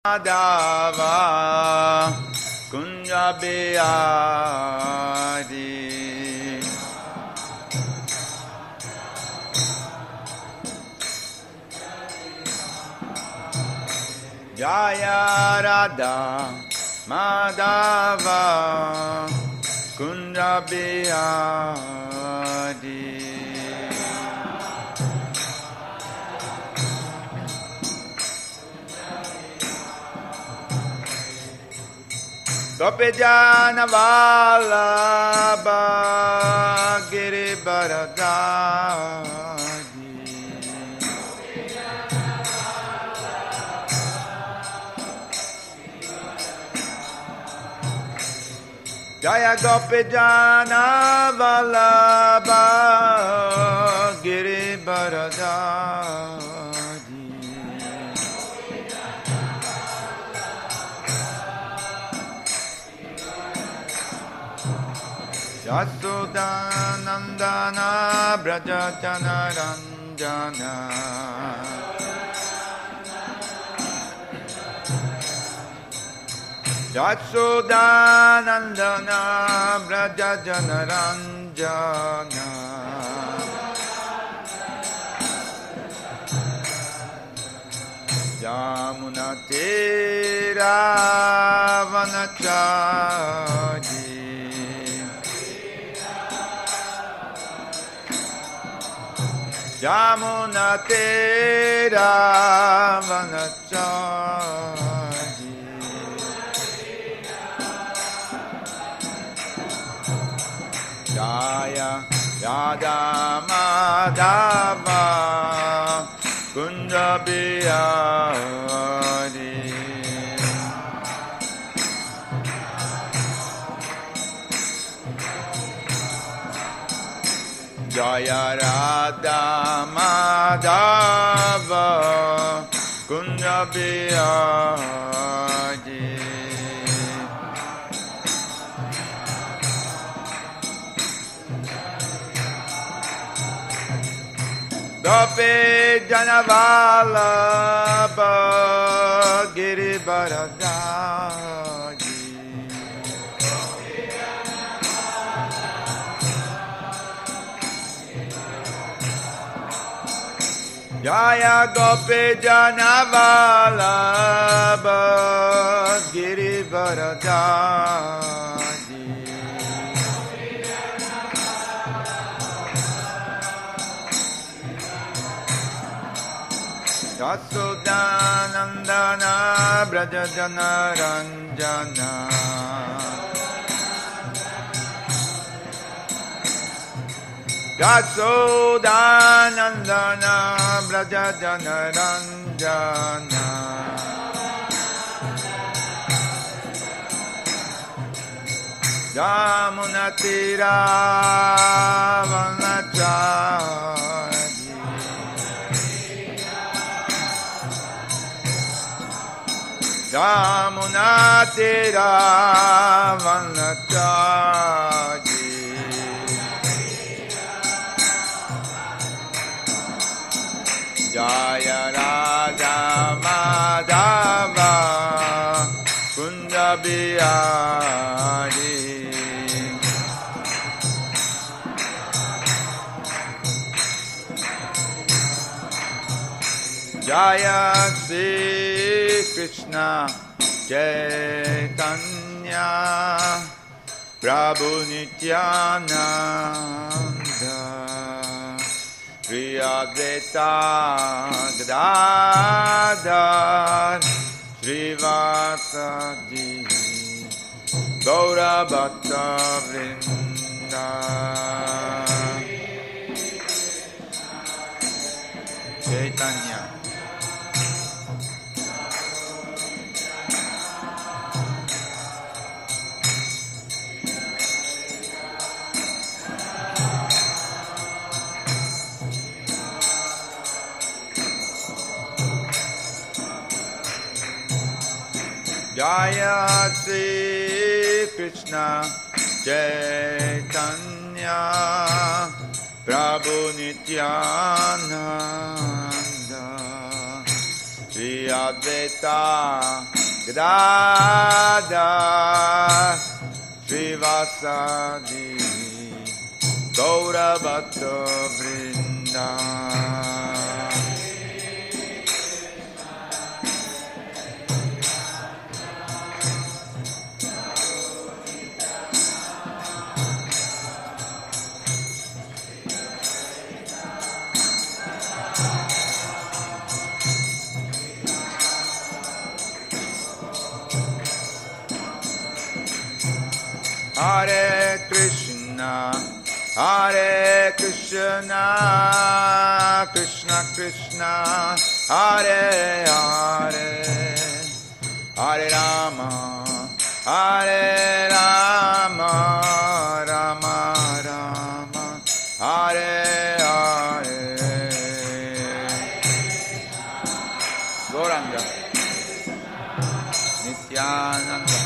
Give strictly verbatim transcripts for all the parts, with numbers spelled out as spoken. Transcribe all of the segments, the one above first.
Madhava Kunja Bihari Jaya Radha Madhava Kunja Bihari Gopijana Vallabha Giribharadari Jaya Gopijana Vallabha Giribharadari Yasodanandana Braja Janaranjana Yasodanandana Braja Janaranjana Yamuna Tira Vanachari Yamuna Tera Vanachari Jaya Yada Madhava Kunja Bihari Jaya Radha Madhava Kunja Bihari Gopi Jana Vallabha Giribharadari Jaya Gopi Jana Vallabha Giribharadari Yasodanandana Braja Janaranjana Yasodanandana Braja Janaranjana Yamuna Tira Vanachari Yamuna Tira Vanachari Jaya Radha Madhava Kunja Bihari Jaya Sri Krishna Chaitanya Prabhu Nityananda Shri Advaita Gadadhar Srivasadi Gaura Bhatta Vrinda Chaitanya Jaya Sri Krishna Chaitanya Prabhu Nityananda Sri Advaita Gadadhar Srivasadi Gaura Bhatta Vrinda. Hare Krishna, Hare Krishna, Krishna Krishna, Hare Hare, Hare Rama, Hare Rama, Rama Rama, Hare Hare. Gauranga, Nityananda.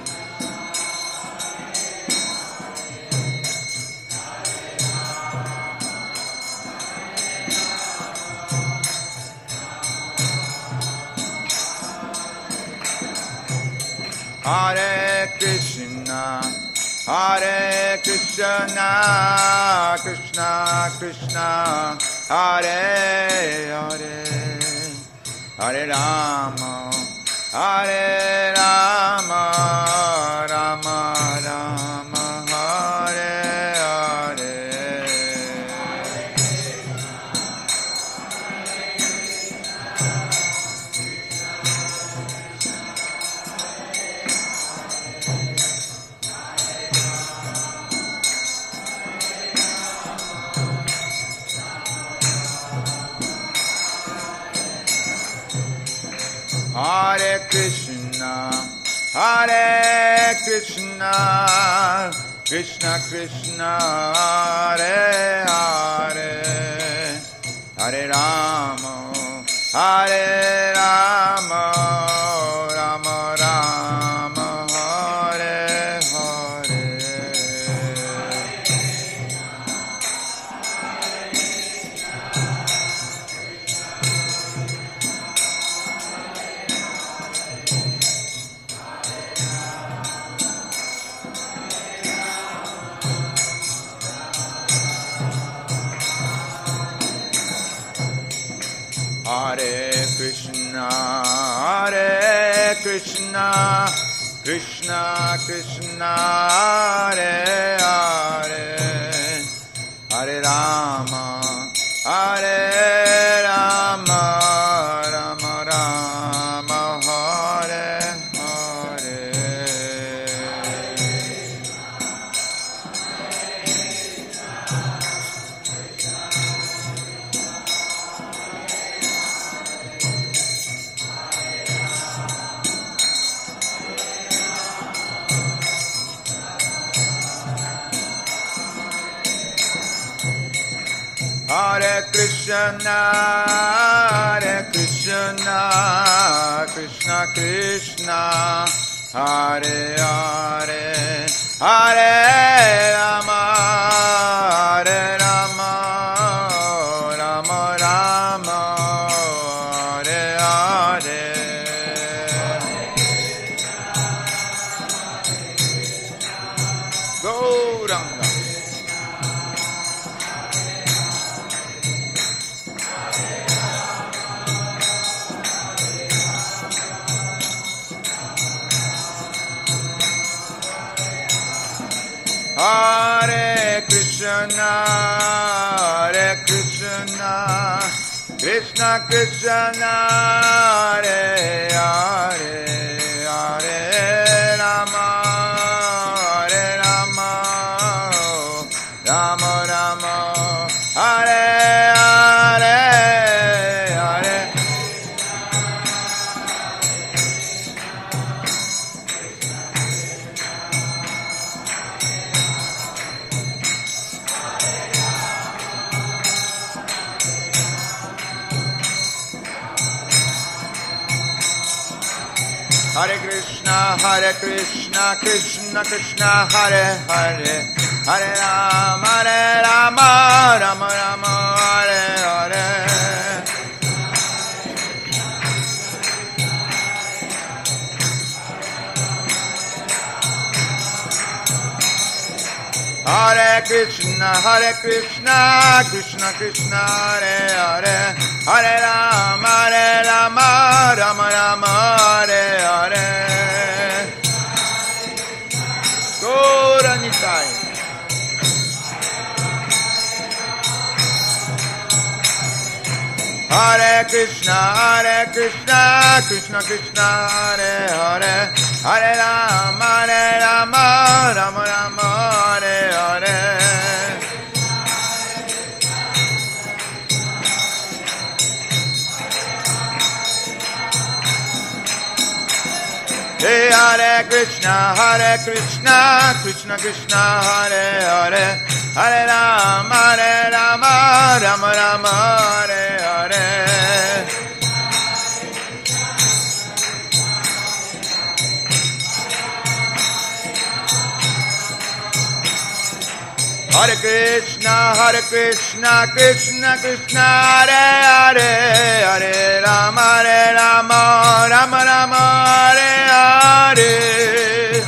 Hare Krishna, Hare Krishna, Krishna Krishna, Hare Hare, Hare Rama, Hare Rama, Rama Rama, Hare Hare. Hare Krishna, Hare Krishna, Krishna Krishna, Hare Hare, Hare Rama, Hare Rama, Rama Rama, Hare Hare. Hare Krishna, Hare Krishna, Krishna Krishna, Hare Hare, Hare Rama, Hare Rama, Rama Rama, Hare Hare. Hare Krishna, Hare Krishna, Krishna Krishna, Hare Hare, Hare Rama, Hare Rama, Rama Rama, Hare Hare. Gauranga. Hare Krishna, Hare Krishna, Krishna Krishna, Hare Hare, Hare Rama, Hare Rama, Rama Rama, Hare Hare, Hare. Hare Krishna, Hare Krishna, Krishna Krishna, Hare Hare, Hare Rama, Hare Rama, Rama Rama, Hare Hare. Hare Krishna, Hare Krishna, Krishna Krishna, Hare Hare, Hare Rama, Hare Rama, Rama Rama, Hare Hare. Gaura Nitai. Hare Krishna, Hare Krishna, Krishna Krishna, Hare Hare, Hare Rama, Hare Rama, Rama Rama, Hare Hare. Hey, Hare Krishna, Hare Krishna, Krishna Krishna, Hare Hare, Hare Rama, Hare Rama, Rama Rama, Hare Hare. Hare Krishna, Hare Krishna, Krishna Krishna, Hare Hare, Hare Rama, Hare Rama, Rama Rama, Hare Hare.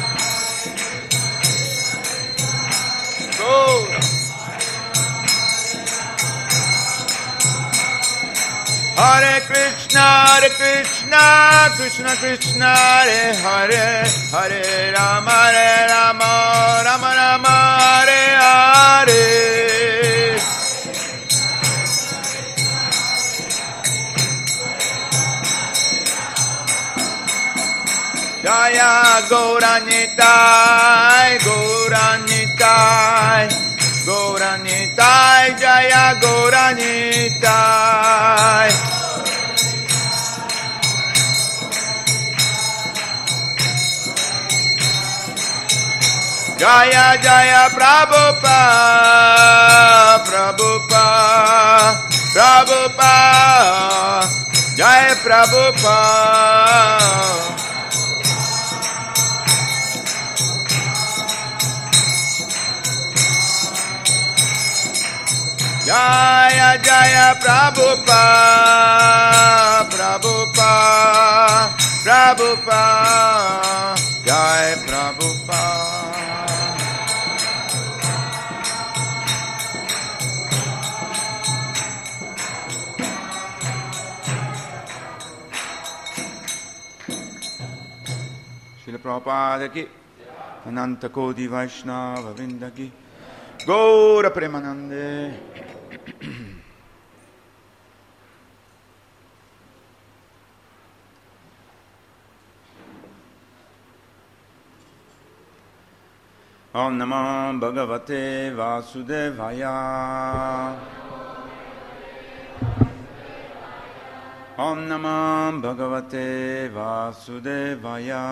Go. Hare Krishna, Hare Krishna, Krishna Krishna, Hare Hare, Hare Rama, Hare Rama, Rama Rama, Hare Hare. Jaya Gauranitai, Gauranitai, Gauranitai, Jaya Gauranitai. Jaya Jaya Prabhupada, Prabhupada, Prabhupada, Jaya Prabhupada. Jaya Jaya Prabhupada, Prabhupada, Prabhupada, Jaya Prabhupada. Srila Prabhupada ki, Ananta Koti Vaishnava Vrinda ki, Gaura Premanande. Om Namo Bhagavate Vasudevaya. Om Namo Bhagavate Vasudevaya.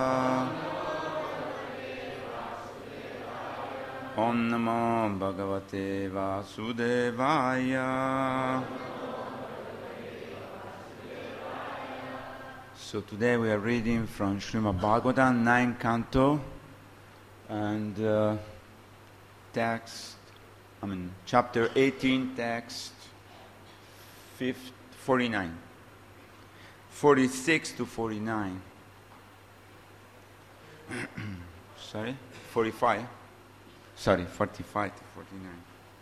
Om Namo Bhagavate Vasudevaya. So today we are reading from Srimad Bhagavatam, ninth canto, and uh, text, I mean, chapter eighteen, text forty-nine, forty-six to forty-nine. Sorry, forty-five. Sorry, forty-five to forty-nine.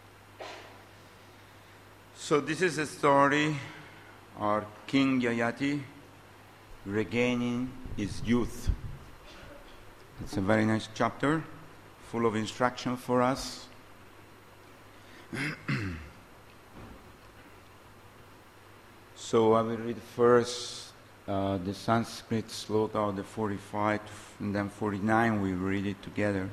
So this is a story of King Yayati regaining his youth. It's a very nice chapter, full of instruction for us. So I will read first uh, the Sanskrit sloka of the forty-five, and then forty-nine we read it together.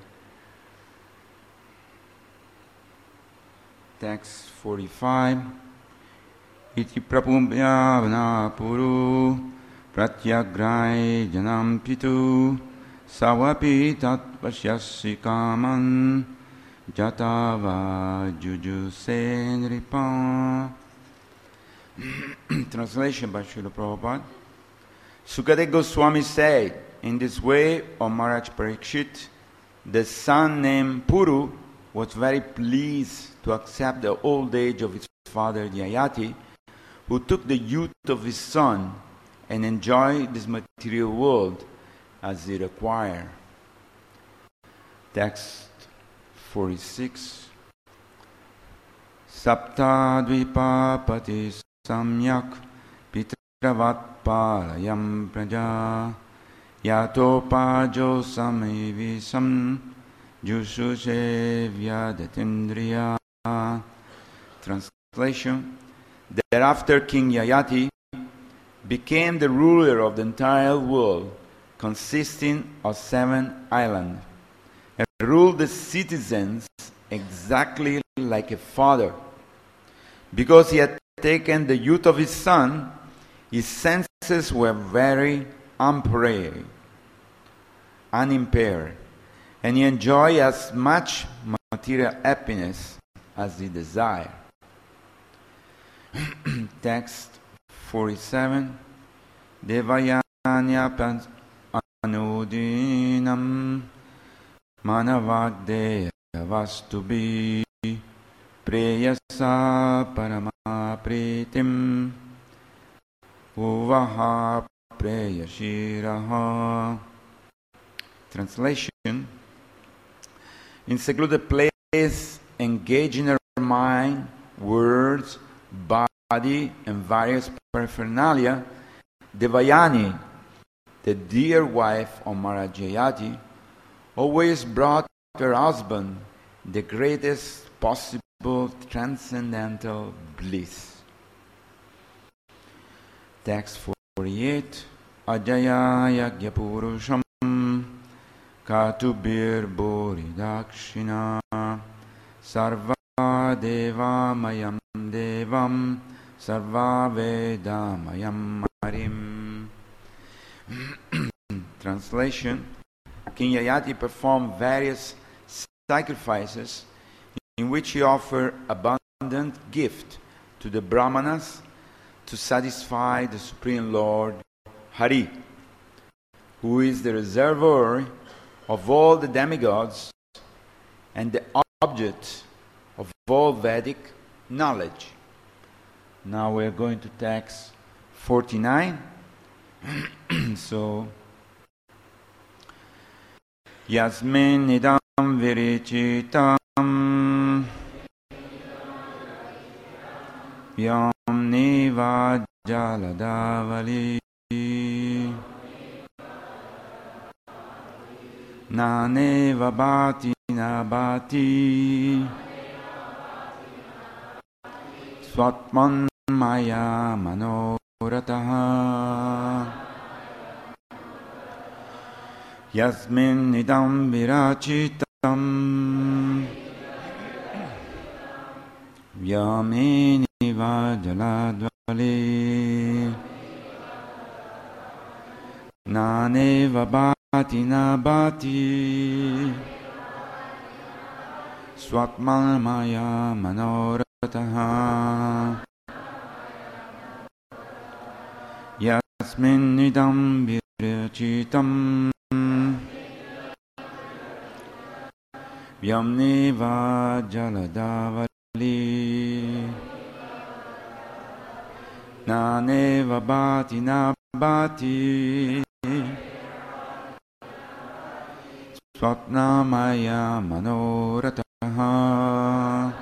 Text forty-five. Iti prapumbhyavana puru pratyagrai janam pitu Sawapi tat pashyasi kaman jatava jujuse nripa. Translation by Srila Prabhupada. Sukadeva Goswami said, in this way, O Maharaj Parikshit, the son named Puru was very pleased to accept the old age of his father Yayati, who took the youth of his son and enjoyed this material world as it required. Text forty-six. Saptadvipapati samyak pitravat palayam praja yatopajo samivisam jushushe vyadatindraya. Translation. Thereafter King Yayati became the ruler of the entire world, consisting of seven islands, and ruled the citizens exactly like a father. Because he had taken the youth of his son, his senses were very unimpaired, unimpaired, and he enjoyed as much material happiness as he desired. Text forty-seven. Devayanya anudinam manavagdeya vastubi preyasa paramapritim uvaha preyashiraha. Translation. In secluded place, engage in her mind, words, body, and various paraphernalia, Devayani, the dear wife of Maharaj Yayati, always brought her husband the greatest possible transcendental bliss. Text forty-eight. Ajaya yagyapurusham katubir buridakshina sarva deva mayam devam sarva veda mayam marim. Translation. King Yayati performed various sacrifices in which he offered abundant gift to the Brahmanas to satisfy the Supreme Lord Hari, who is the reservoir of all the demigods and the object of all Vedic knowledge. Now we're going to text forty-nine. So, Yasmin idam virichitam Yam niva jaladavali Naneva bhati nabhati Swatman maya manorataha Yasmin idam virachitam Yamini vajaladvali Naneva bhati nabhati Swatman maya manorataha Yasmin idam virachitam Yamneva jaladavali Naneva bhati nabhati Swapnamaya manorataha.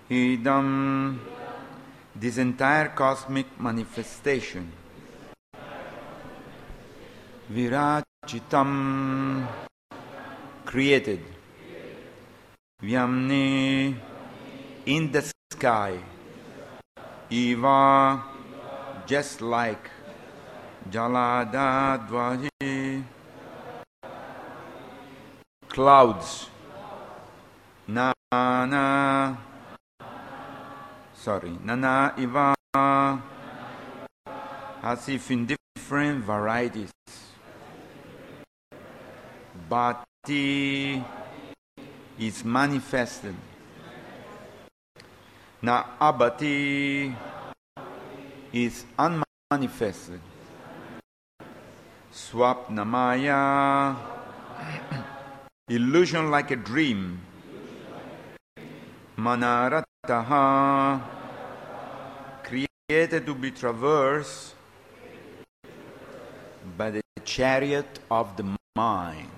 idam, this entire cosmic manifestation, virachitam, created, vyamni, in the sky, Eva, just like Jaladadvahi, clouds, Nana, sorry, Nana Eva, as if in different varieties. Bhati is manifested. Na abati is unmanifested. Swapnamaya, illusion like a dream. Manarataha, created to be traversed by the chariot of the mind.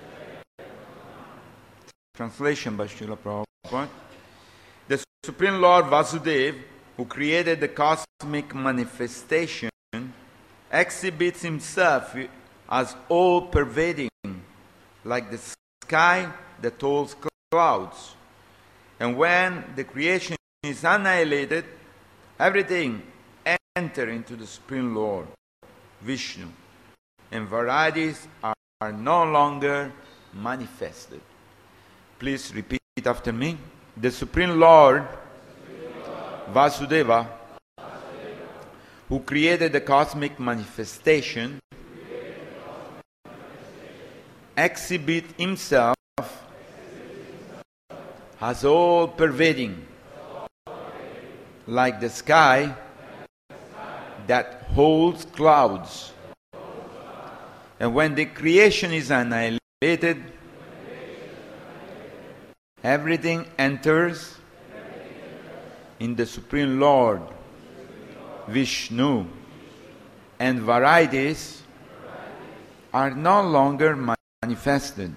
Translation by Srila Prabhupada. The Supreme Lord Vasudeva, who created the cosmic manifestation, exhibits himself as all-pervading, like the sky that holds clouds. And when the creation is annihilated, everything enters into the Supreme Lord, Vishnu, and varieties are, are no longer manifested. Please repeat after me. The Supreme Lord, Vasudeva, who created the cosmic manifestation, exhibit himself as all-pervading, like the sky that holds clouds. And when the creation is annihilated, everything enters in the Supreme Lord, Vishnu, and varieties are no longer manifested.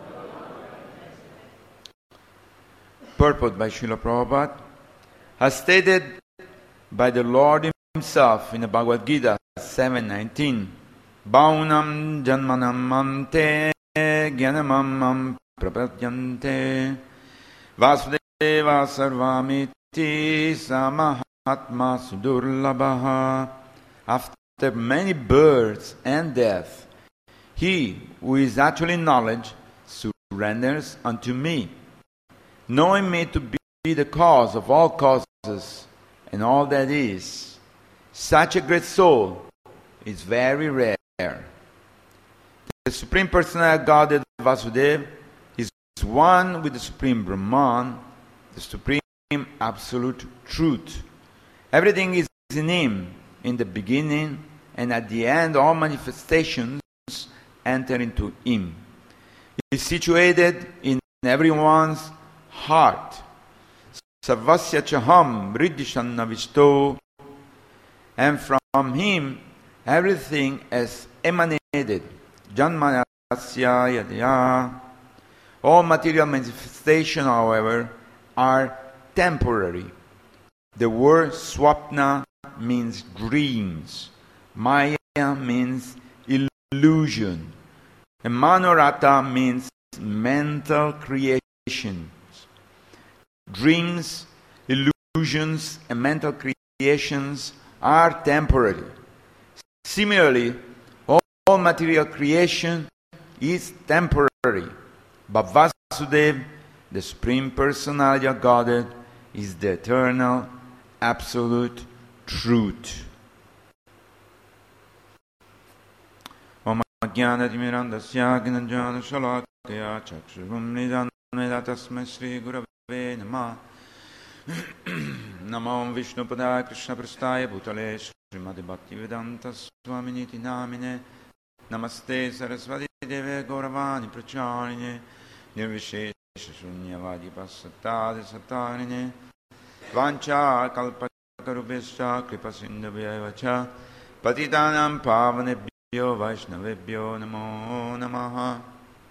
Purport by Srila Prabhupada, as stated by the Lord himself in the Bhagavad Gita seven nineteen, Baunam janmanam ante gyanamam prapadyante Vasudeva sarvamiti samahatma sudurlabhaha. After many births and death, he who is actually knowledge surrenders unto me, knowing me to be the cause of all causes and all that is. Such a great soul is very rare. The Supreme Personality of Godhead Vasudeva is one with the Supreme Brahman, the Supreme Absolute Truth. Everything is in him, in the beginning, and at the end all manifestations enter into him. He is situated in everyone's heart. Sarvasya chaham riddhishanna visto. And from him everything has emanated. Janmanasya yadya. All material manifestations, however, are temporary. The word swapna means dreams. Maya means illusion. And manorata means mental creations. Dreams, illusions, and mental creations are temporary. Similarly, all, all material creation is temporary. But Vasudeva, the Supreme Personality of Godhead, is the eternal, absolute truth. Om Jnana Timirandasya Gnanjana Shalakaya Chakshugam Nidanmeda Tasmai Shri Gurave Namah. Namo Vishnu Padaya Krishna Prastaya Bhutale Srimati Bhaktivedanta Swaminiti Namine. Namaste Saraswati Deve Gauravani Pracharine Nirvishesha Shunyavadi Pasatade Satarine Vancha Kalpakarubhesha Kripasindhavyacha Patitanam Pavanebhyo Vaishnavebhyo Namo Namaha.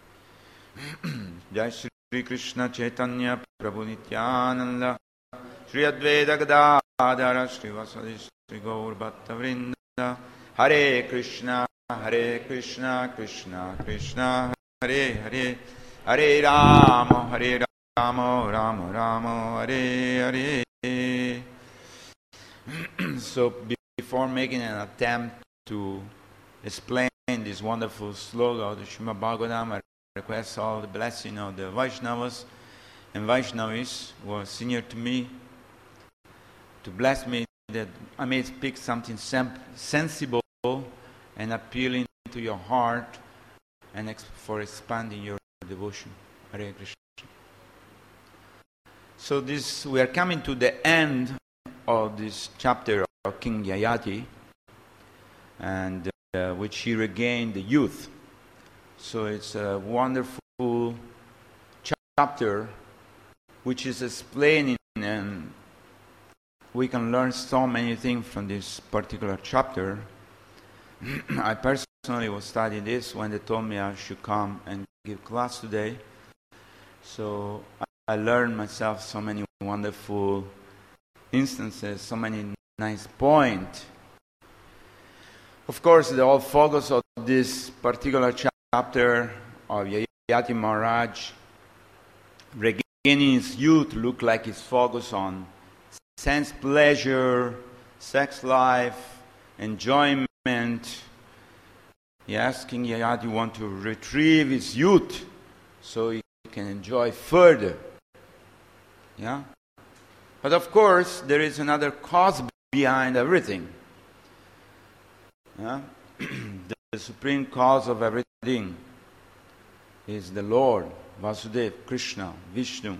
Jai Shri Krishna Chaitanya Prabhu Nityananda Shri Advaita Gadadhara Srivasadi Sri Gaur Bhatta Vrinda. Hare Krishna, Hare Krishna, Krishna Krishna, Hare Hare, Hare Rama, Hare Rama, Rama Rama, Hare Hare. So before making an attempt to explain this wonderful sloga of the Srimad Bhagavatam, I request all the blessing of the Vaishnavas and Vaishnavis who are senior to me to bless me that I may speak something sem- sensible and appealing to your heart and ex- for expanding your devotion. Hare Krishna. So this, we are coming to the end of this chapter of King Yayati, and uh, which he regained the youth. So it's a wonderful chapter which is explaining, and we can learn so many things from this particular chapter. I personally was studying this when they told me I should come and give class today. So I learned myself so many wonderful instances, so many nice points. Of course, the whole focus of this particular chapter of Yayati Maharaj regaining his youth looked like his focus on sense pleasure, sex life, enjoyment. Yes, King Yayati wants to retrieve his youth so he can enjoy further. Yeah? But of course, there is another cause behind everything. Yeah? the, the supreme cause of everything is the Lord, Vasudeva, Krishna, Vishnu.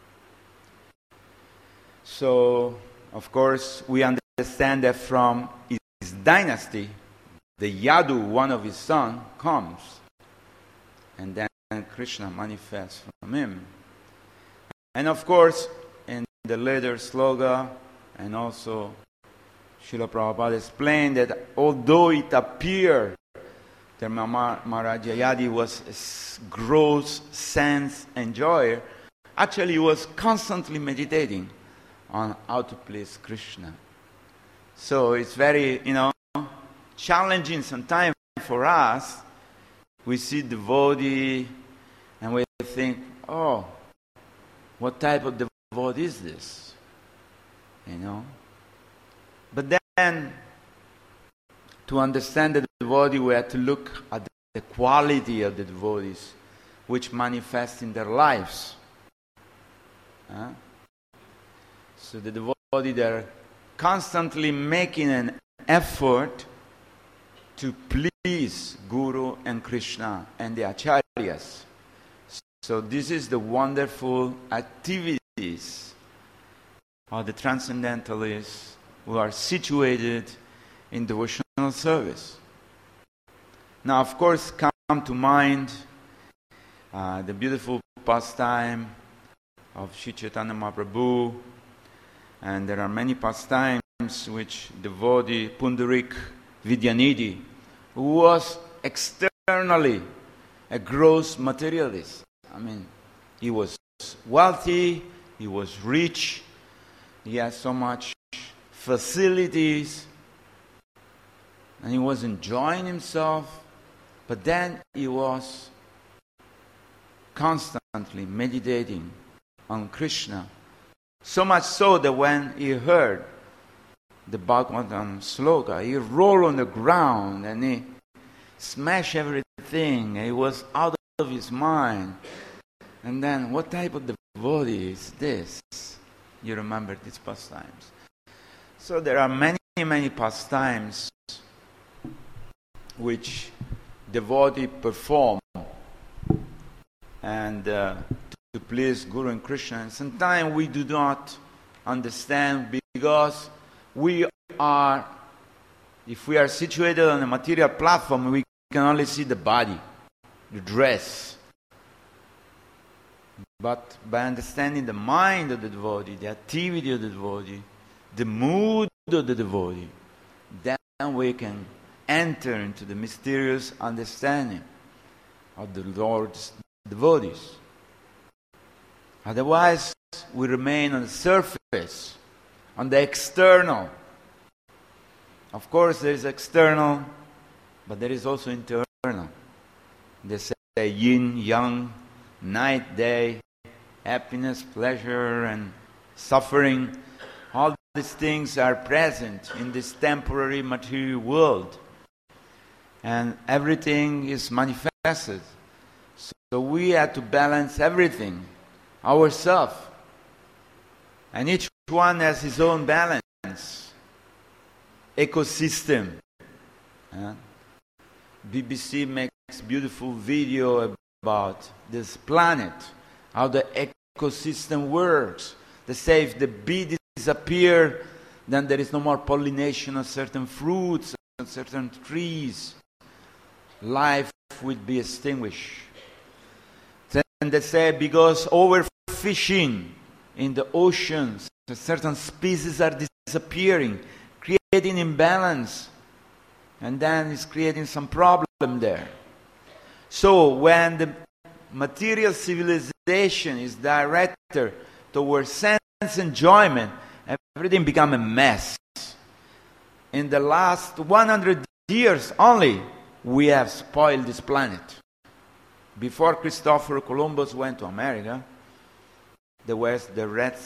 So, of course, we understand that from his dynasty, the Yadu, one of his sons, comes. And then Krishna manifests from him. And of course, in the later sloga, and also Srila Prabhupada explained that although it appeared that Maharaj Yayati was a gross sense enjoyer, actually he was constantly meditating on how to please Krishna. So it's very, you know, challenging sometimes for us. We see devotee and we think, oh, what type of devotee is this? You know? But then, to understand the devotee, we have to look at the quality of the devotees which manifest in their lives. Huh? So the devotee, they're constantly making an effort to please Guru and Krishna and the Acharyas. So this is the wonderful activities of the transcendentalists who are situated in devotional service. Now, of course, come to mind uh, the beautiful pastime of Sri Chaitanya Mahaprabhu, and there are many pastimes which devotee Pundarik Vidyanidhi, who was externally a gross materialist. I mean, he was wealthy, he was rich, he had so much facilities, and he was enjoying himself, but then he was constantly meditating on Krishna. So much so that when he heard the Bhagavatam sloka, he rolled on the ground and he smashed everything. He was out of his mind. And then, what type of devotee is this? You remember these pastimes. So there are many, many pastimes which devotee perform and uh, to please Guru and Krishna. And sometimes we do not understand because we are, if we are situated on a material platform, we can only see the body, the dress. But by understanding the mind of the devotee, the activity of the devotee, the mood of the devotee, then we can enter into the mysterious understanding of the Lord's devotees. Otherwise, we remain on the surface on the external. Of course, there is external, but there is also internal. They say yin, yang, night, day, happiness, pleasure, and suffering. All these things are present in this temporary material world. And everything is manifested. So we have to balance everything ourselves. And each one has his own balance. Ecosystem. Uh, B B C makes beautiful video about this planet, how the ecosystem works. They say if the bee disappears, then there is no more pollination of certain fruits and certain trees. Life would be extinguished. And they say because overfishing in the oceans, certain species are disappearing, creating imbalance, and then it's creating some problem there. So when the material civilization is directed towards sense enjoyment, everything becomes a mess. In the last one hundred years only, we have spoiled this planet. Before Christopher Columbus went to America, there was the red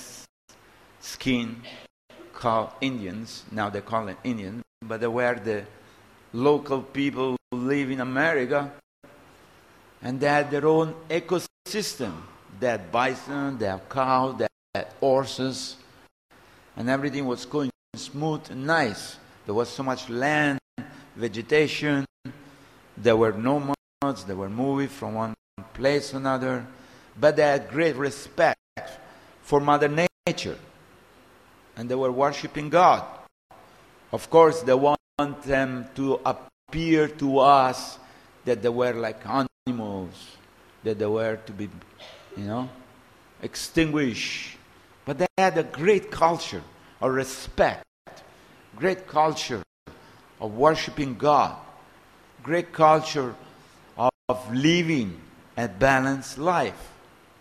skin called Indians. Now they call it Indians, but they were the local people who live in America, and they had their own ecosystem. They had bison, they had cows, they had horses, and everything was going smooth and nice. There was so much land, vegetation. There were no they were moving from one place to another, but they had great respect for Mother Nature, and they were worshiping God. Of course, they want them to appear to us that they were like animals, that they were to be, you know, extinguished. But they had a great culture of respect, great culture of worshiping God, great culture of living a balanced life.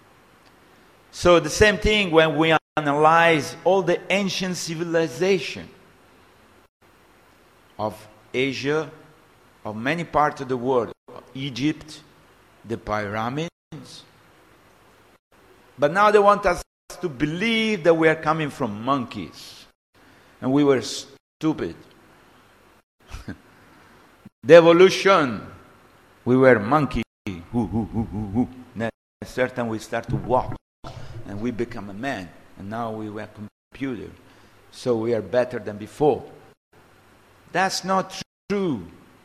So the same thing when we analyze all the ancient civilization of Asia, of many parts of the world, Egypt, the pyramids. But now they want us to believe that we are coming from monkeys. And we were stupid. The evolution, we were monkey. Hoo, hoo, hoo, hoo, hoo. Then a certain we start to walk. And we become a man. And now we were computer. So we are better than before. That's not true.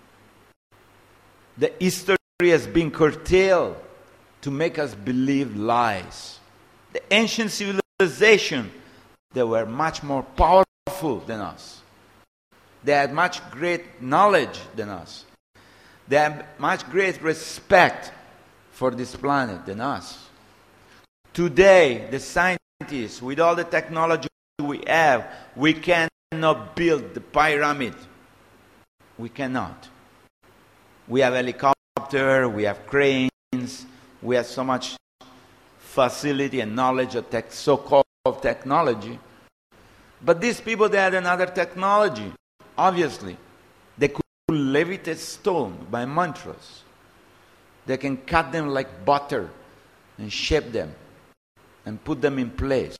The history has been curtailed to make us believe lies. The ancient civilization, they were much more powerful than us. They had much great knowledge than us. They had much great respect for this planet than us. Today, the scientists, with all the technology we have, we cannot build the pyramid. We cannot. We have helicopter, we have cranes, we have so much facility and knowledge of tech, so-called technology. But these people, they had another technology, obviously. They could levitate stone by mantras. They can cut them like butter and shape them and put them in place.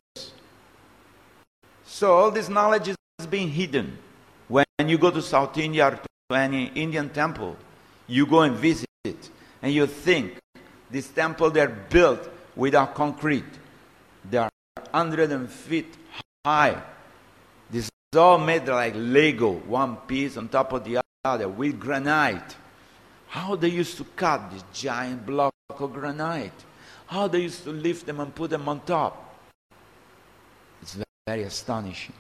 So all this knowledge is being hidden. When you go to South India or to any Indian temple, you go and visit it, and you think, this temple, they're built without concrete. They are one hundred feet high. This is all made like Lego, one piece on top of the other, with granite. How they used to cut this giant block of granite. How they used to lift them and put them on top. It's very astonishing.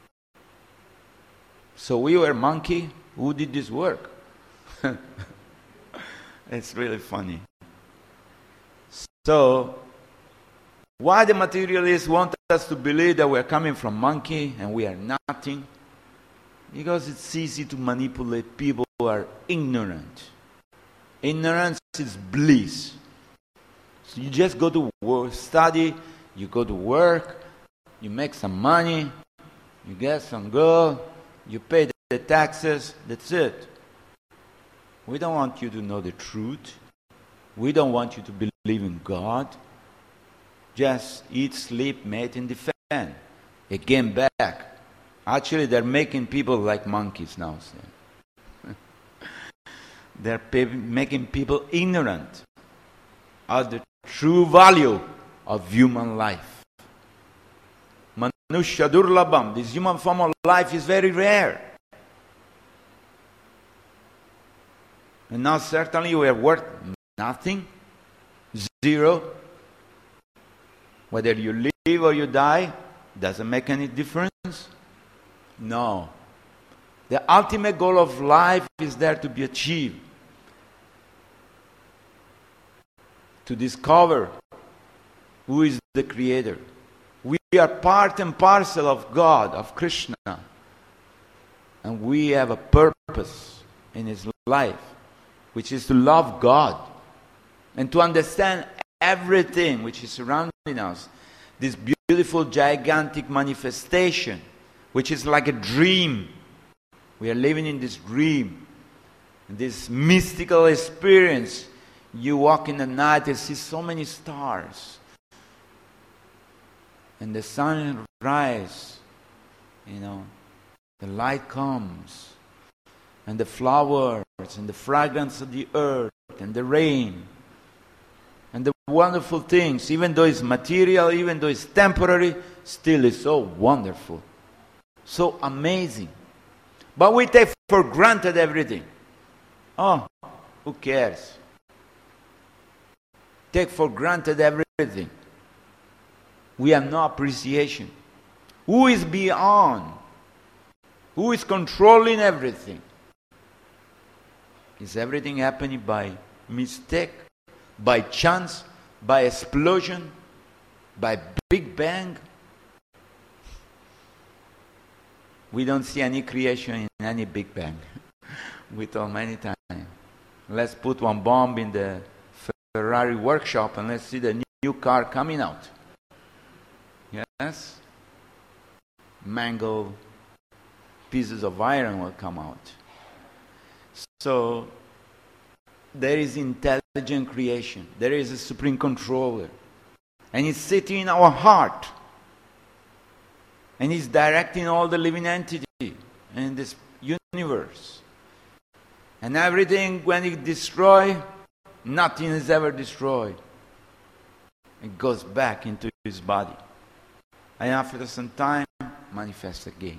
So we were monkey. Who did this work? It's really funny. So, why the materialists want us to believe that we're coming from monkey and we are nothing? Because it's easy to manipulate people who are ignorant. Ignorance is bliss. So you just go to work, study, you go to work, you make some money, You get some girl, you pay the taxes, that's it. We don't want you to know the truth. We don't want you to believe in God. Just eat, sleep, mate, and defend. Again, back. Actually, they're making people like monkeys now. They're pe- making people ignorant of the true value of human life. Manushya durlabham. This human form of life is very rare. And now certainly we are worth nothing. Zero. Whether you live or you die, doesn't make any difference. No. The ultimate goal of life is there to be achieved. To discover who is the Creator. We are part and parcel of God, of Krishna. And we have a purpose in His life, which is to love God and to understand everything which is surrounding us. This beautiful, gigantic manifestation, which is like a dream. We are living in this dream, this mystical experience. You walk in the night and see so many stars. And the sun rises, you know, the light comes, and the flowers, and the fragrance of the earth, and the rain, and the wonderful things, even though it's material, even though it's temporary, still it's so wonderful, so amazing. But we take for granted everything. Oh, who cares? Take for granted everything. We have no appreciation. Who is beyond? Who is controlling everything? Is everything happening by mistake, by chance, by explosion, by Big Bang? We don't see any creation in any Big Bang. We told many times. Let's put one bomb in the Ferrari workshop and let's see the new car coming out. Yes? Mangled pieces of iron will come out. So, there is intelligent creation. There is a supreme controller. And He's sitting in our heart. And He's directing all the living entity in this universe. And everything, when He destroys, nothing is ever destroyed. It goes back into His body. And after some time, manifests again.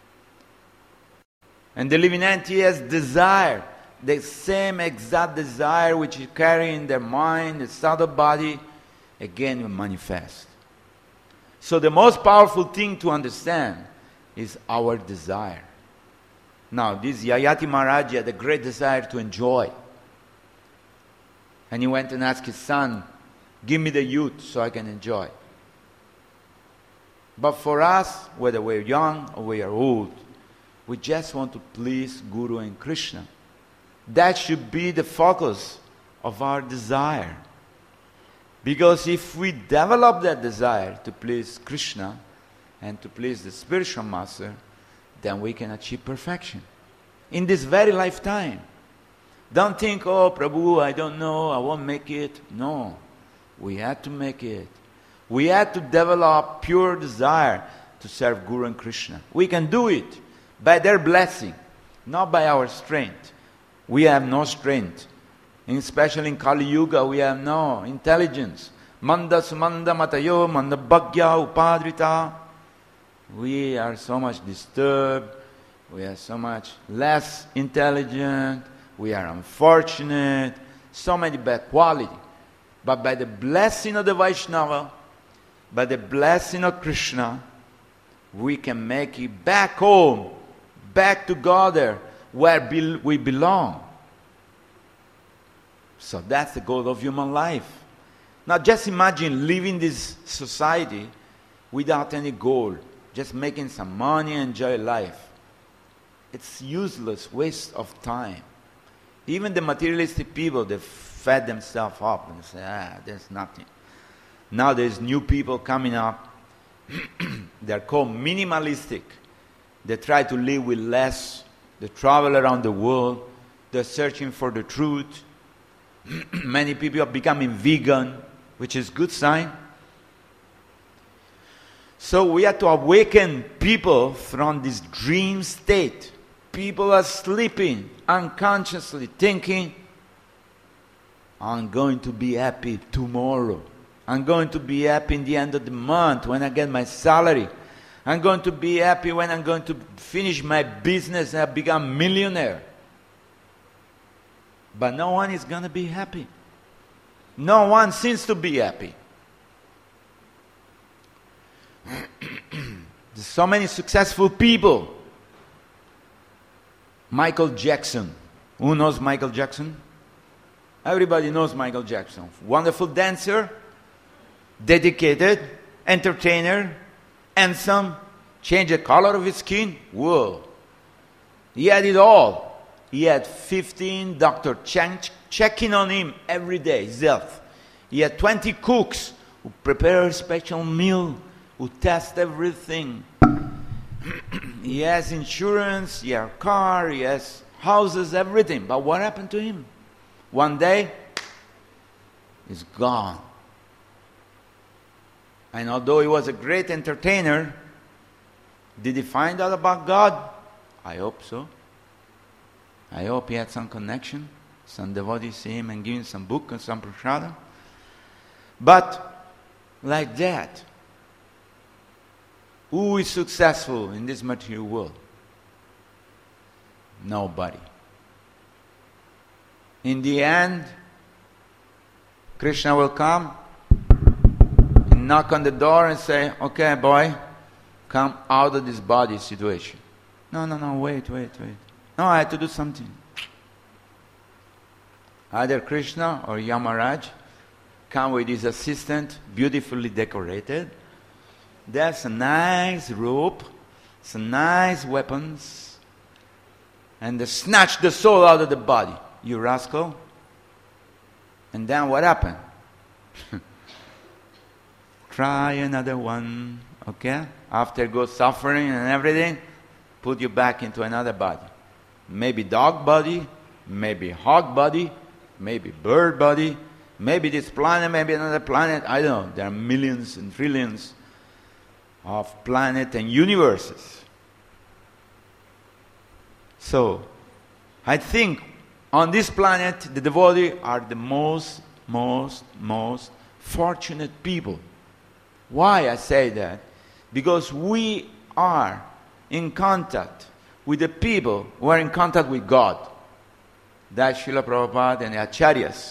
And the living entity has desire, the same exact desire which is carrying in their mind, the subtle body, again will manifest. So the most powerful thing to understand is our desire. Now, this Yayati Maharaj had a great desire to enjoy. And he went and asked his son, give me the youth so I can enjoy. But for us, whether we're young or we are old, we just want to please Guru and Krishna. That should be the focus of our desire. Because if we develop that desire to please Krishna and to please the spiritual master, then we can achieve perfection in this very lifetime. Don't think, oh, Prabhu, I don't know, I won't make it. No, we had to make it. We had to develop pure desire to serve Guru and Krishna. We can do it by their blessing, not by our strength. We have no strength. And especially in Kali Yuga, we have no intelligence. Manda sumanda matayo, manda bhagya upadrita. We are so much disturbed. We are so much less intelligent. We are unfortunate. So many bad qualities. But by the blessing of the Vaishnava, by the blessing of Krishna, we can make it back home, back to God there, where be- we belong. So that's the goal of human life. Now just imagine living this society without any goal, just making some money and enjoy life. It's useless, waste of time. Even the materialistic people, they fed themselves up and say, ah, there's nothing. Now there's new people coming up. They're called minimalistic. They try to live with less. They travel around the world. They're searching for the truth. Many people are becoming vegan, which is a good sign. So we have to awaken people from this dream state. People are sleeping, unconsciously thinking, I'm going to be happy tomorrow. I'm going to be happy in the end of the month when I get my salary. I'm going to be happy when I'm going to finish my business and I become a millionaire. But no one is going to be happy. No one seems to be happy. There's so many successful people. Michael Jackson. Who knows Michael Jackson? Everybody knows Michael Jackson. Wonderful dancer, dedicated, entertainer, handsome, changed the color of his skin. Whoa. He had it all. He had fifteen doctors check, checking on him every day, his health. He had twenty cooks who prepare a special meal, who test everything. He has insurance, he has a car, he has houses, everything. But what happened to him? One day, he's gone. And although he was a great entertainer, did he find out about God? I hope so. I hope he had some connection. Some devotees see him and give him some book and some prasada. But like that, who is successful in this material world? Nobody. In the end, Krishna will come and knock on the door and say, okay, boy, come out of this body situation. No, no, no, wait, wait, wait. No, I had to do something. Either Krishna or Yamaraj come with his assistant, beautifully decorated. There's a nice rope, some nice weapons, and they snatch the soul out of the body. You rascal. And then what happened? Try another one, okay? After go suffering and everything, put you back into another body. Maybe dog body, maybe hog body, maybe bird body, maybe this planet, maybe another planet. I don't know. There are millions and trillions of planets and universes. So, I think on this planet, the devotees are the most, most, most fortunate people. Why I say that? Because we are in contact with the people who are in contact with God. That's Srila Prabhupada and the Acharyas.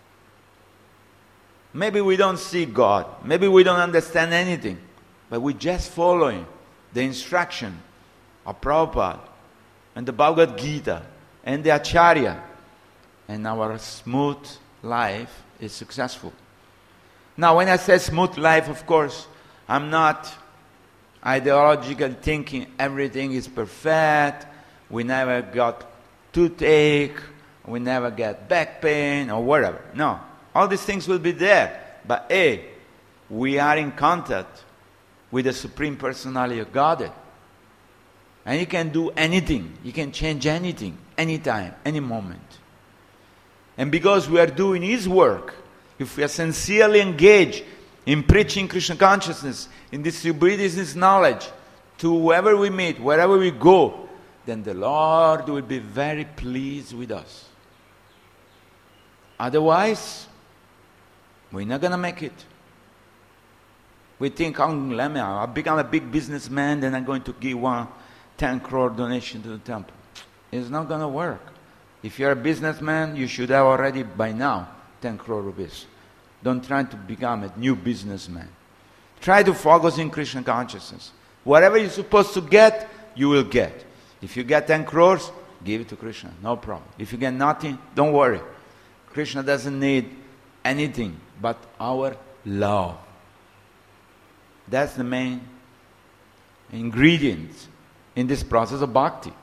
Maybe we don't see God. Maybe we don't understand anything. But we're just following the instruction of Prabhupada and the Bhagavad Gita and the Acharya. And our smooth life is successful. Now, when I say smooth life, of course, I'm not ideologically thinking everything is perfect, we never got toothache, we never get back pain or whatever. No, all these things will be there. But A, we are in contact with the Supreme Personality of Godhead. And He can do anything. He can change anything, anytime, any moment. And because we are doing His work, if we are sincerely engaged in preaching Krishna consciousness, in distributing this knowledge to whoever we meet, wherever we go, then the Lord will be very pleased with us. Otherwise, we're not going to make it. We think, oh, let me, I'll become a big businessman, then I'm going to give one ten crore donation to the temple. It's not going to work. If you're a businessman, you should have already by now ten crore rupees. Don't try to become a new businessman. Try to focus in Krishna consciousness. Whatever you're supposed to get, you will get. If you get ten crores, give it to Krishna, no problem. If you get nothing, don't worry. Krishna doesn't need anything but our love. That's the main ingredient in this process of bhakti.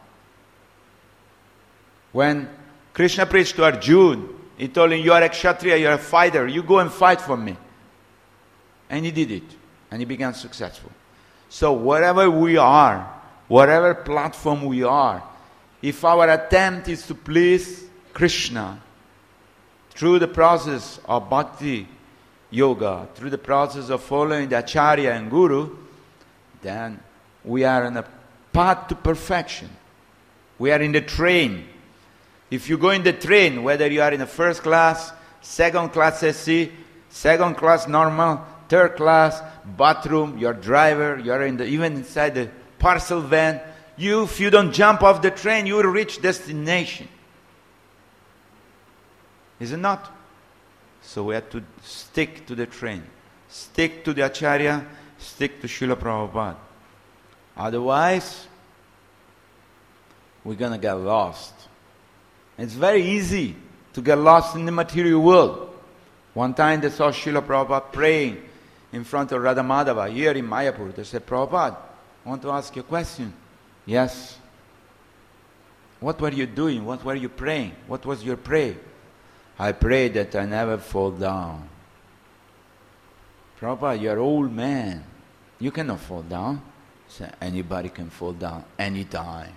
When Krishna preached to Arjuna, he told him, you are a kshatriya, you are a fighter, you go and fight for me. And he did it. And he became successful. So wherever we are, whatever platform we are, if our attempt is to please Krishna through the process of bhakti yoga, through the process of following the acharya and guru, then we are on a path to perfection. We are in the train. If you go in the train, whether you are in the first class, second class S C, second class normal, third class, bathroom, your driver, you are in the, even inside the parcel van, you, if you don't jump off the train, you will reach destination. Is it not? So we have to stick to the train, stick to the acharya, stick to Srila Prabhupada. Otherwise, we're going to get lost. It's very easy to get lost in the material world. One time they saw Srila Prabhupada praying in front of Radha Madhava here in Mayapur. They said, Prabhupada, I want to ask you a question. Yes. What were you doing? What were you praying? What was your prayer? I pray that I never fall down. Prabhupada, you're an old man. You cannot fall down. So anybody can fall down anytime.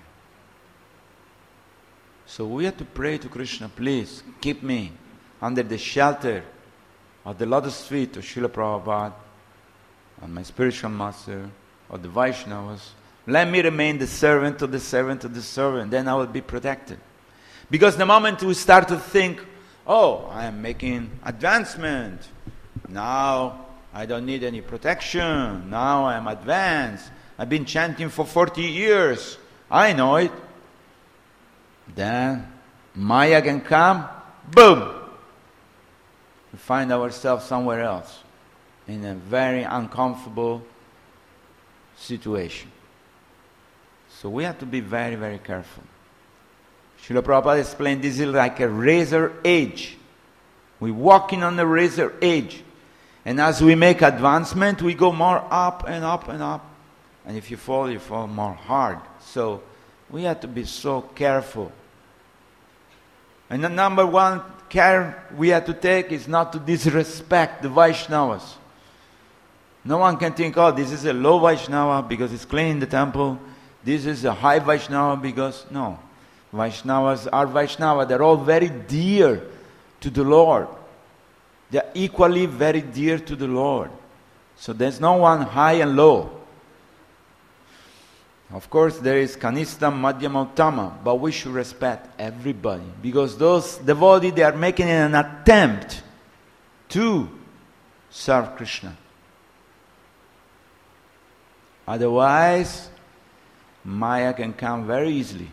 So we have to pray to Krishna, please keep me under the shelter of the lotus feet of Srila Prabhupada, and my spiritual master, or the Vaishnavas. Let me remain the servant of the servant of the servant, then I will be protected. Because the moment we start to think, oh, I am making advancement, now I don't need any protection, now I am advanced, I've been chanting for forty years, I know it. Then Maya can come, boom! We find ourselves somewhere else in a very uncomfortable situation. So we have to be very, very careful. Srila Prabhupada explained this is like a razor edge. We're walking on the razor edge. And as we make advancement, we go more up and up and up. And if you fall, you fall more hard. So we have to be so careful. And the number one care we have to take is not to disrespect the Vaishnavas. No one can think, oh, this is a low Vaishnava because it's cleaning the temple. This is a high Vaishnava because, no. Vaishnavas are Vaishnava. They're all very dear to the Lord. They're equally very dear to the Lord. So there's no one high and low. Of course, there is Kanista, Madhyama, Uttama, but we should respect everybody because those devotees, they are making an attempt to serve Krishna. Otherwise, Maya can come very easily.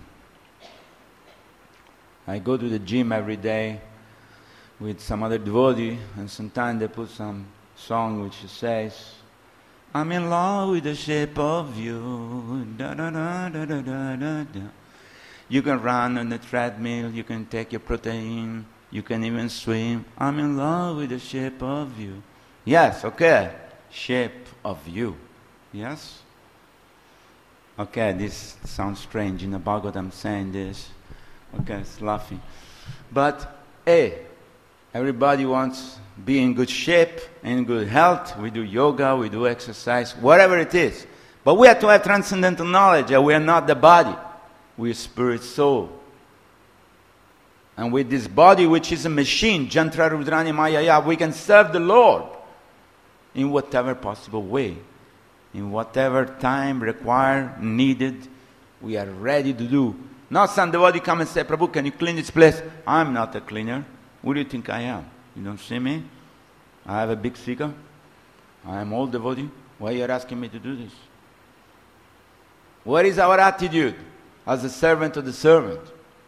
I go to the gym every day with some other devotee, and sometimes they put some song which says, I'm in love with the shape of you. Da, da, da, da, da, da, da. You can run on the treadmill, you can take your protein, you can even swim. I'm in love with the shape of you. Yes, okay. Shape of you. Yes? Okay, this sounds strange. In the Bhagavad I'm saying this. Okay, it's laughing. But, hey, everybody wants to be in good shape, in good health. We do yoga, we do exercise, whatever it is. But we have to have transcendental knowledge that we are not the body. We are spirit soul. And with this body, which is a machine, Jantra Rudrani Mayaya, we can serve the Lord in whatever possible way. In whatever time required, needed, we are ready to do. Not some devotee come and say, Prabhu, can you clean this place? I'm not a cleaner. Who do you think I am? You don't see me? I have a big figure. I am old devotee. Why are you asking me to do this? What is our attitude as a servant of the servant?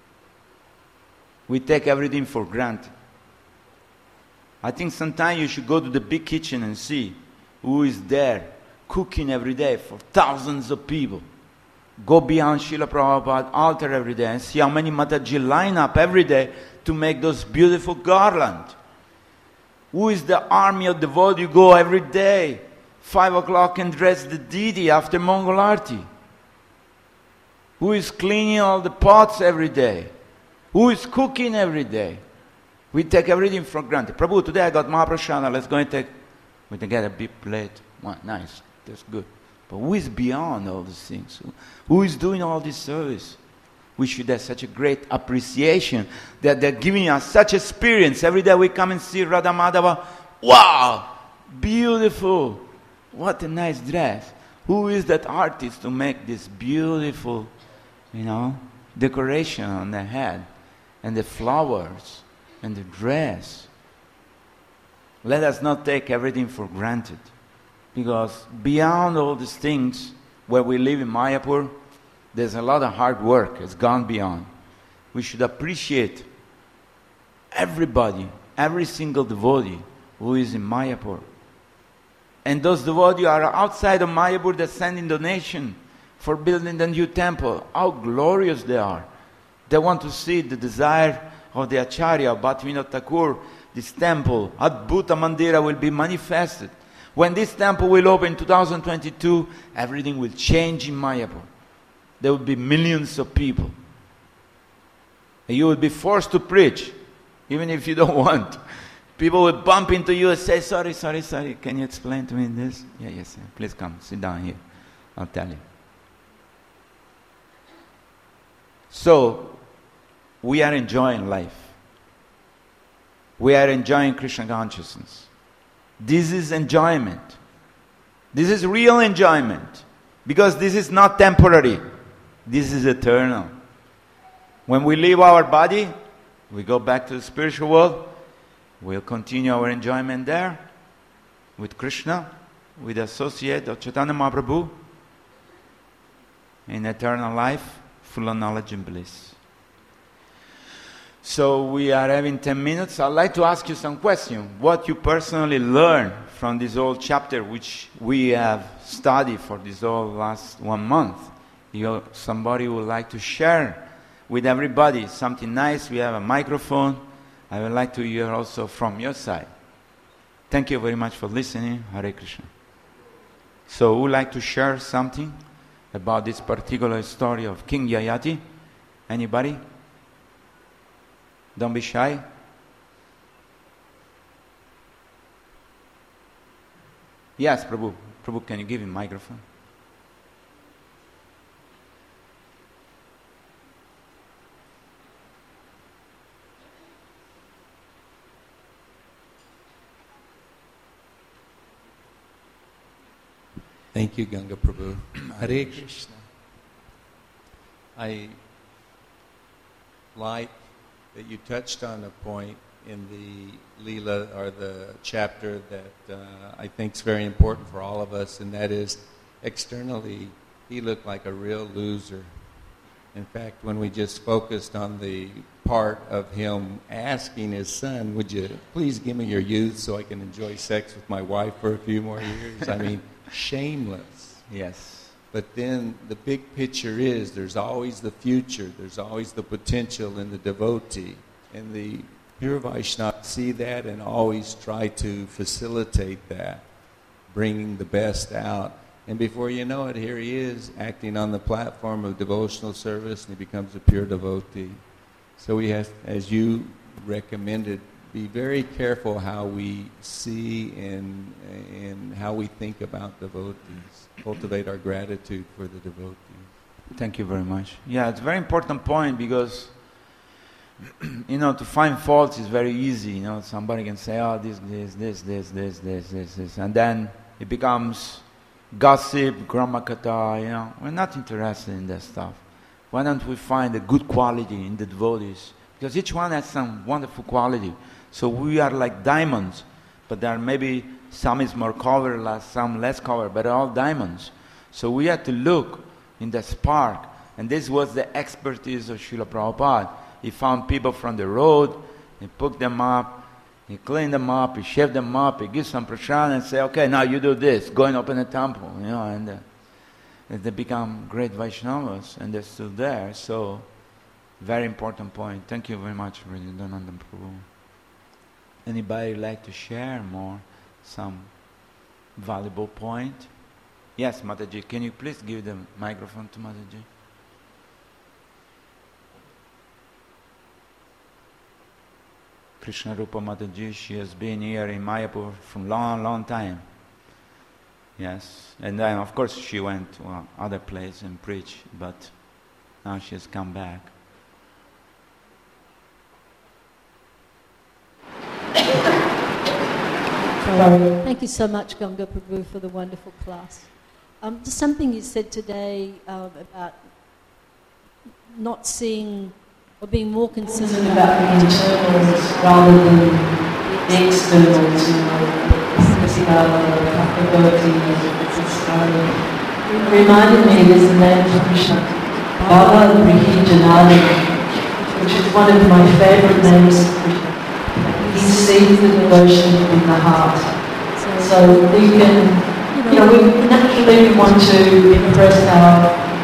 We take everything for granted. I think sometimes you should go to the big kitchen and see who is there cooking every day for thousands of people. Go beyond Srila Prabhupada altar every day and see how many Mataji line up every day to make those beautiful garlands. Who is the army of devotees? You go every day, five o'clock, and dress the deity after Mongol Arti. Who is cleaning all the pots every day? Who is cooking every day? We take everything for granted. Prabhu, today I got Mahaprasada, let's go and take, we can get a big plate. Wow, nice, that's good. But who is beyond all these things? Who, who is doing all this service? We should have such a great appreciation that they're giving us such experience. Every day we come and see Radha Madhava. Wow! Beautiful! What a nice dress. Who is that artist to make this beautiful, you know, decoration on the head? And the flowers and the dress. Let us not take everything for granted. Because beyond all these things, where we live in Mayapur, there's a lot of hard work. It's gone beyond. We should appreciate everybody, every single devotee who is in Mayapur. And those devotees are outside of Mayapur that send in donation for building the new temple. How glorious they are. They want to see the desire of the Acharya, Bhaktivinoda Thakur, this temple, Adbhuta Mandira, will be manifested. When this temple will open in two thousand twenty-two, everything will change in Mayapur. There will be millions of people. And you will be forced to preach, even if you don't want. People will bump into you and say, sorry, sorry, sorry, can you explain to me this? Yeah, yes, sir. Please come, sit down here. I'll tell you. So, we are enjoying life. We are enjoying Krishna consciousness. This is enjoyment. This is real enjoyment. Because this is not temporary. This is eternal. When we leave our body, we go back to the spiritual world. We'll continue our enjoyment there with Krishna, with the associate of Chaitanya Mahaprabhu, in eternal life, full of knowledge and bliss. So we are having ten minutes. I'd like to ask you some questions. What you personally learned from this whole chapter, which we have studied for this whole last one month. You, somebody would like to share with everybody something nice. We have a microphone. I would like to hear also from your side. Thank you very much for listening. Hare Krishna. So who would like to share something about this particular story of King Yayati? Anybody? Don't be shy. Yes, Prabhu. Prabhu, can you give him microphone? Thank you, Ganga Prabhu. Hare Krishna. I like that you touched on a point in the Leela, or the chapter, that uh, I think is very important for all of us, and that is, externally, he looked like a real loser. In fact, when we just focused on the part of him asking his son, would you please give me your youth so I can enjoy sex with my wife for a few more years? I mean, shameless. Yes. But then the big picture is there's always the future, there's always the potential in the devotee. And the pure Vaishnavas see that and always try to facilitate that, bringing the best out. And before you know it, here he is acting on the platform of devotional service, and he becomes a pure devotee. So we have, as you recommended, be very careful how we see and and how we think about devotees. Cultivate our gratitude for the devotees. Thank you very much. Yeah, it's a very important point, because you know, to find faults is very easy. You know, somebody can say, oh, this, this, this, this, this, this, this, this, and then it becomes gossip, Grama Kata. You know, we're not interested in that stuff. Why don't we find a good quality in the devotees? Because each one has some wonderful quality. So we are like diamonds, but there are maybe some is more covered, some less covered, but all diamonds. So we have to look in the spark, and this was the expertise of Srila Prabhupada. He found people from the road, he picked them up, he cleaned them up, he shaved them up, he gives some prasad and say, okay, now you do this, go and open a temple, you know, and, uh, and they become great Vaishnavas, and they're still there. So, very important point. Thank you very much, Vridanandam Prabhu. Anybody like to share more, some valuable point? Yes, Mataji, can you please give the microphone to Mataji? Krishna Rupa Mataji, she has been here in Mayapur for a long, long time. Yes, and then of course she went to uh, other place and preached, but now she has come back. Thank you so much, Ganga Prabhu, for the wonderful class. Um, just something you said today um, about not seeing or being more concerned about the internals rather than the externals, you know, the devotee, it reminded me there's the name of Krishna, Bhava Vrihi Janardana, which is one of my favourite names of Krishna. He sees the devotion in the heart. So we can, you know, we naturally want to impress our,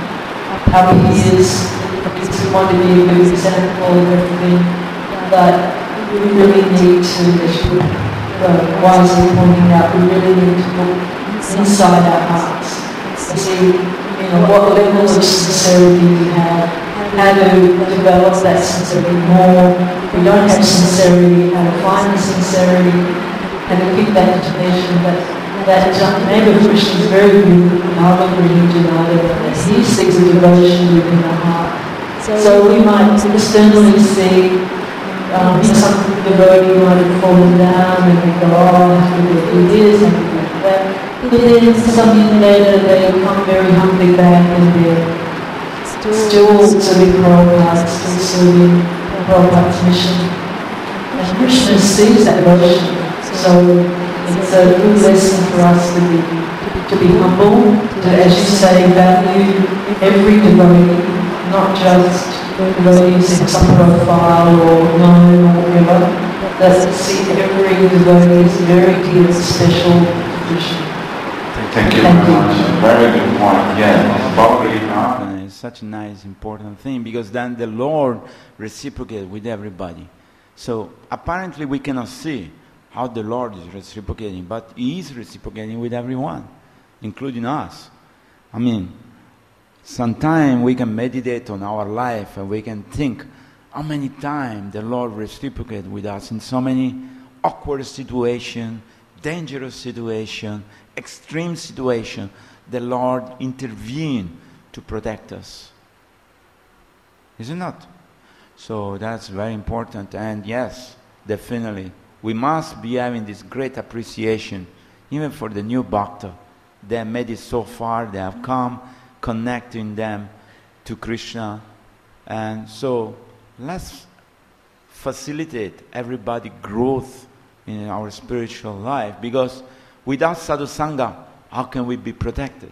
our peers, because we want to be a good example of everything, but we really need to, as you were wisely pointing out, we really need to look inside our hearts to see, you know, what level of sincerity we have, how to develop that sincerity more. If we don't have sincerity, how to find the sincerity, how to keep that determination. But that name of Krishna is very beautiful, Bhava Vrihi Janardana. He sees the devotion within the heart. So we might externally see um, some devotee might have fallen down and we go, oh, I have to do this, I have to do that. But then some years later they come very humbly back and they're still serving Prabhupada, still serving Prabhupada's mission. And Krishna sees that devotion. So it's a good lesson for us to be, to be humble, to, as you say, value every devotee, not just devotees in some profile or known or whatever, that see every devotee is very dear and special to Krishna. Thank you Thank very you. much. Very good point. Yeah, it's such a nice, important thing because then the Lord reciprocates with everybody. So apparently we cannot see how the Lord is reciprocating, but He is reciprocating with everyone, including us. I mean, sometimes we can meditate on our life and we can think how many times the Lord reciprocates with us in so many awkward situations, dangerous situations, extreme situations. The Lord intervened to protect us. Is it not? So that's very important. And yes, definitely, we must be having this great appreciation, even for the new Bhakta. They have made it so far, they have come, connecting them to Krishna. And so let's facilitate everybody's growth in our spiritual life, because without sadhu sangha, how can we be protected?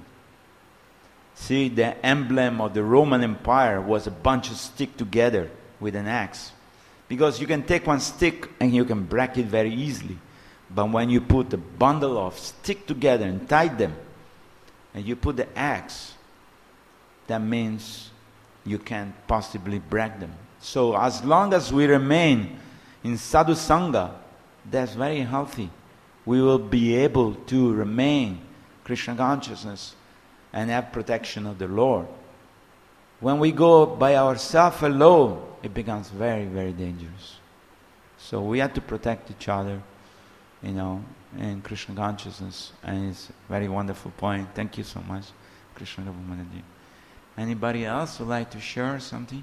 See, the emblem of the Roman Empire was a bunch of sticks together with an axe. Because you can take one stick and you can break it very easily. But when you put a bundle of sticks together and tie them, and you put the axe, that means you can't possibly break them. So as long as we remain in sadhu sangha, that's very healthy. We will be able to remain Krishna consciousness and have protection of the Lord. When we go by ourselves alone, it becomes very, very dangerous. So we have to protect each other, you know, in Krishna consciousness. And it's a very wonderful point. Thank you so much, Krishna Prabhu. Anybody else would like to share something?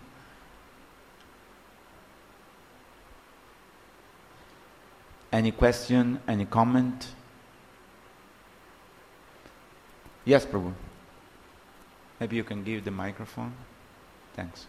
Any question, any comment? Yes, Prabhu. Maybe you can give the microphone. Thanks.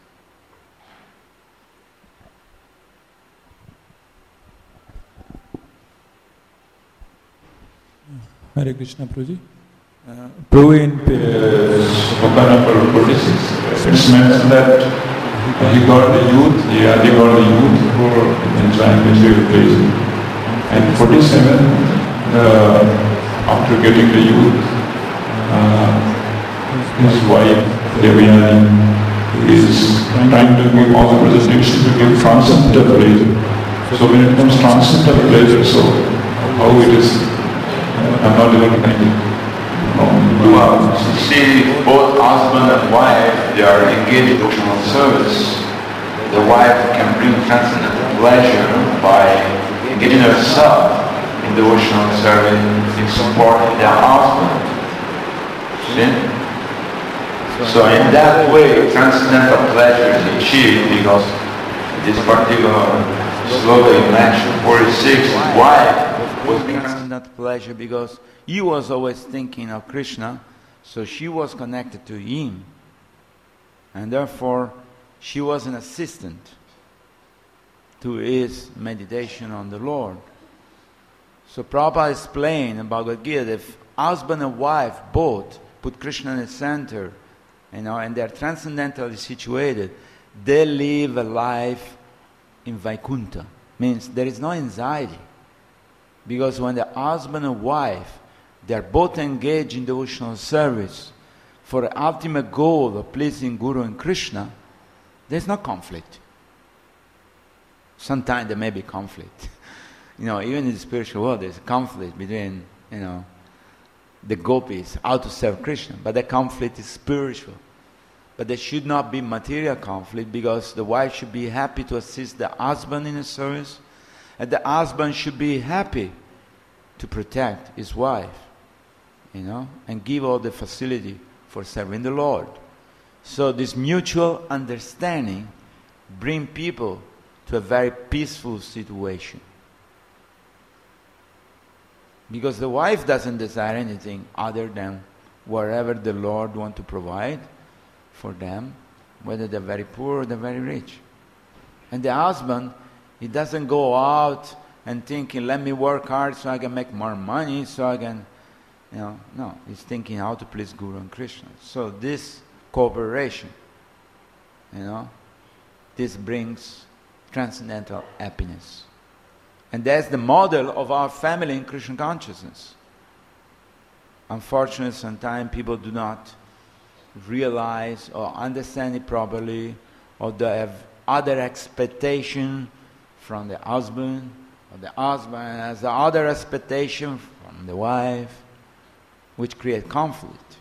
Hare Krishna, Prabhuji. Uh, Prabhu in Spoken forty-six, it's meant that he got the youth, yeah, he got the youth for enjoying material pleasure. And forty-seven, uh, after getting the youth, uh, his wife, Devyani, is trying to give all the presentation to give transcendental pleasure. So when it comes transcendental pleasure, so how it is, uh, I'm not able to connect it. Well, see, both husband and wife, they are engaged in devotional service. The wife can bring transcendental pleasure by engaging herself in devotional service in support of their husband. See? So in that way, transcendental pleasure is achieved because this particular sloka in Lecture forty-six, why was transcendental pleasure? Because he was always thinking of Krishna, so she was connected to him, and therefore she was an assistant to his meditation on the Lord. So Prabhupada explained in Bhagavad Gita that if husband and wife both put Krishna in the center, you know, and they're transcendentally situated, they live a life in Vaikuntha. Means there is no anxiety. Because when the husband and wife, they're both engaged in devotional service for the ultimate goal of pleasing Guru and Krishna, there's no conflict. Sometimes there may be conflict. You know, even in the spiritual world, there's a conflict between, you know, the gopis, how to serve Krishna. But the conflict is spiritual. But there should not be material conflict, because the wife should be happy to assist the husband in the service, and the husband should be happy to protect his wife, you know, and give all the facility for serving the Lord. So this mutual understanding brings people to a very peaceful situation. Because the wife doesn't desire anything other than wherever the Lord wants to provide for them, whether they're very poor or they're very rich. And the husband, he doesn't go out and thinking, let me work hard so I can make more money, so I can, you know, no. He's thinking how to please Guru and Krishna. So this cooperation, you know, this brings transcendental happiness. And that's the model of our family in Krishna consciousness. Unfortunately, sometimes people do not realize or understand it properly, or they have other expectation from the husband, or the husband has the other expectation from the wife, which create conflict.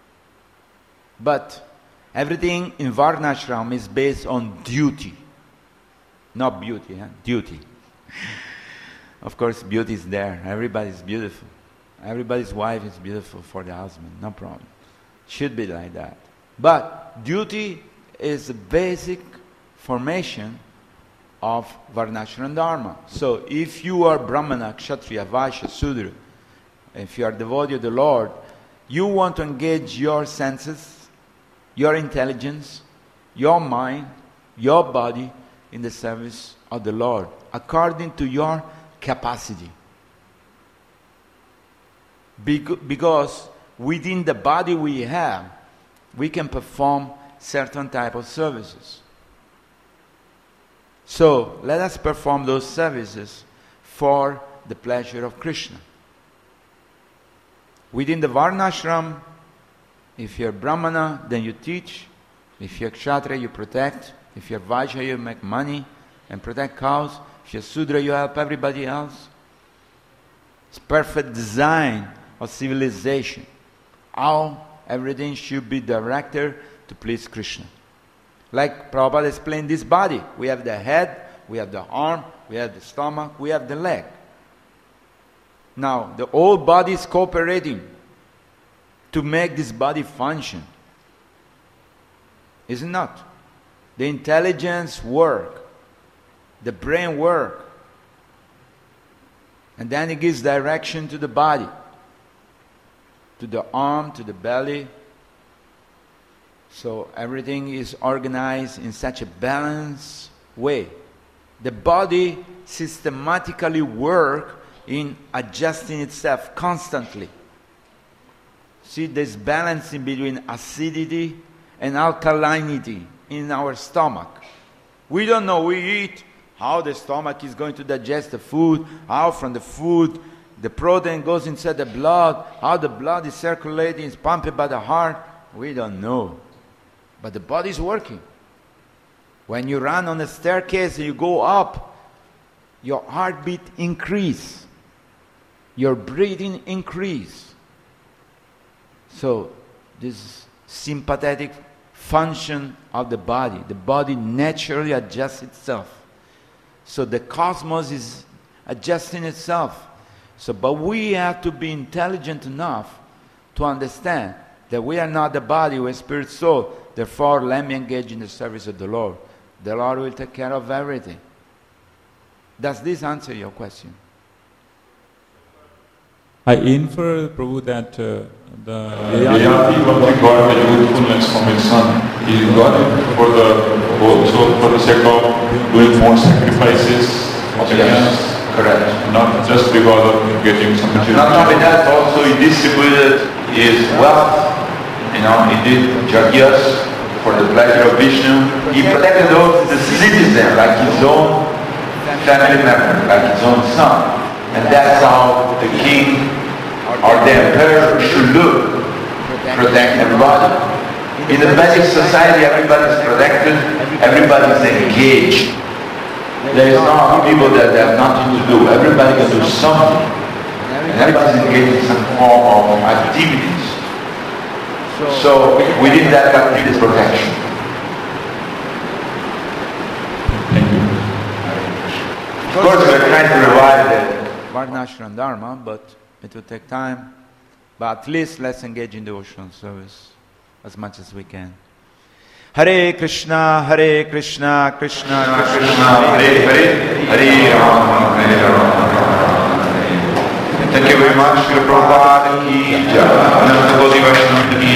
But everything in Varnashram is based on duty, not beauty, huh? Duty. Of course, beauty is there. Everybody's beautiful. Everybody's wife is beautiful for the husband. No problem. Should be like that. But duty is the basic formation of Varnashram Dharma. So if you are Brahmana, Kshatriya, Vaishya, Sudra, if you are devotee of the Lord, you want to engage your senses, your intelligence, your mind, your body in the service of the Lord, according to your capacity. Because within the body we have, we can perform certain type of services. So let us perform those services for the pleasure of Krishna. Within the Varnashram, if you're Brahmana, then you teach. If you're Kshatriya, you protect. If you're Vaishya, you make money and protect cows. If you're Sudra, you help everybody else. It's perfect design of civilization. How everything should be directed to please Krishna. Like Prabhupada explained this body. We have the head, we have the arm, we have the stomach, we have the leg. Now, the whole body is cooperating to make this body function. Is it not? The intelligence work, the brain work, and then it gives direction to the body, to the arm, to the belly. So everything is organized in such a balanced way. The body systematically works in adjusting itself constantly. See, there's balancing between acidity and alkalinity in our stomach. We don't know, we eat, how the stomach is going to digest the food, how from the food the protein goes inside the blood, how the blood is circulating, is pumped by the heart. We don't know. But the body is working. When you run on a staircase and you go up, your heartbeat increase, your breathing increase. So this sympathetic function of the body, the body naturally adjusts itself. So the cosmos is adjusting itself. So, but we have to be intelligent enough to understand that we are not the body, we are spirit soul. Therefore, let me engage in the service of the Lord. The Lord will take care of everything. Does this answer your question? I infer, Prabhu, that uh, the Yayati, once he got the youthfulness from his son, he got it for the also for the sake of doing more sacrifices of the Yes, correct. not just because of getting some material. Not only that, also he distributed his wealth. You know, he did yagyas for the pleasure of Vishnu. He protected those the citizen like his own family member, like his own son. And that's how the king or the emperor should look, protect everybody. In the Vedic society, everybody is protected, everybody is engaged. There is no people that have nothing to do. Everybody can do something. And everybody is engaged in some form of activities. So within that country is protection. Thank you. Of course, we are trying to revive the Varnashram Dharma, but it will take time. But at least let's engage in devotional service as much as we can. Hare Krishna, Hare Krishna, Krishna Krishna, Hare Hare, Hare Rama, Hare Rama. Thank you very much, Srila Prabhupada ki jai, Ananta Bodhi Vaishnava ki